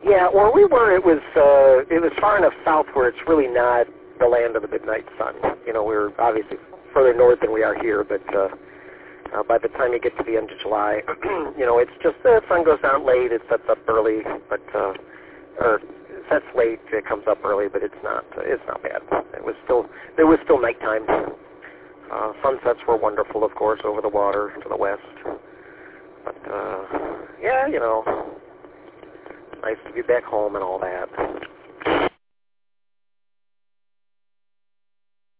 Yeah, where we were, it was far enough south where it's really not the land of the midnight sun. You know, we're obviously further north than we are here, but by the time you get to the end of July, you know, it's just the sun goes down late, it sets up early, but or it sets late, it comes up early, but it's not bad. There was still nighttime. Sunsets were wonderful, of course, over the water to the west. But yeah, you know, nice to be back home and all that.